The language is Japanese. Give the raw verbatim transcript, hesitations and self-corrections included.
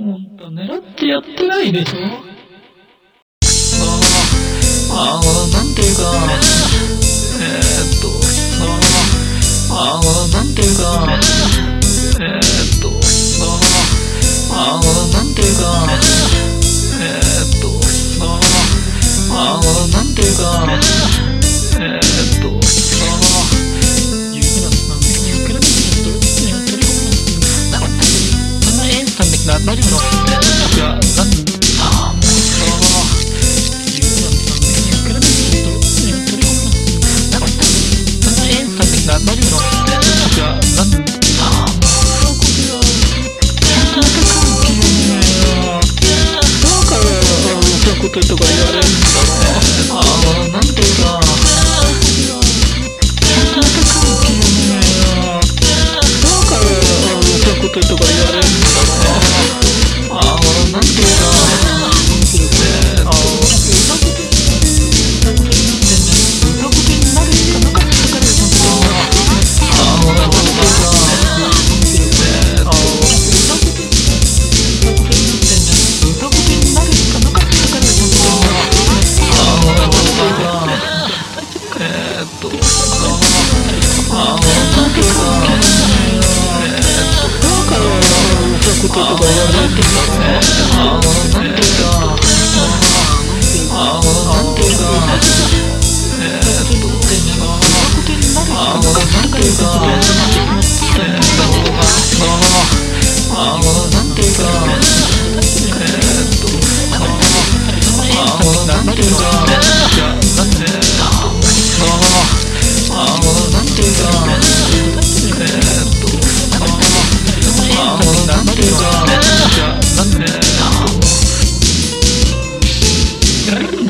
ほんと狙ってやってないでしょ。ああ、なんていうか、えー、っと、ああ、なんていうか、えー、っと、ああ、なんていうか、えー、っと、ああ、なんていうか、えー、っと、な、大丈夫のいや、なんああ、もうさ言うなんさ、目に膨らみにと取り込むのなんかそんなエンさん的な大丈夫のいや、なんああ、もうそこではなんか関係ねえよ。だからそういうこととか言われるんだろう。ああ、なんていうかなんか関係ねえよ。だからそういうこととか言われるんだろう。ああ、なんていうか、えーっと、歌声になるしかなかったから、本当は。ああ、なんていうか、えーっと、歌声になるしかなかったから、本当は。ああ、なんていうか、えーっと、ああ、なんていうか、えーっと、だから、そういうこととか言われるんだろう。ああ、なんていうか、ああ、なんていうか、えーっと、ああ、なんていうか、えーっと、ああ、なんていうか、えーっと、ああ、なんていうか、いや、なんで、ああ、なんていうか、えーっと、ああ、なんていうか、いや、なんで、